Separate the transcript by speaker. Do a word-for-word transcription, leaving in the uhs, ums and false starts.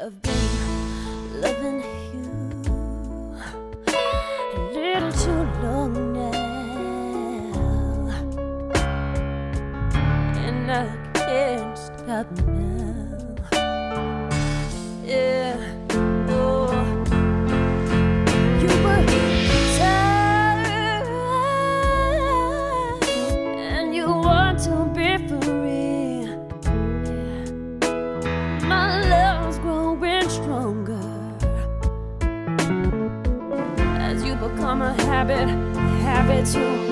Speaker 1: I've been loving you a little too long now, and I can't stop now. Yeah, oh, you were tired and you want to be free. Yeah, my love's growing stronger as you become a habit, a habit to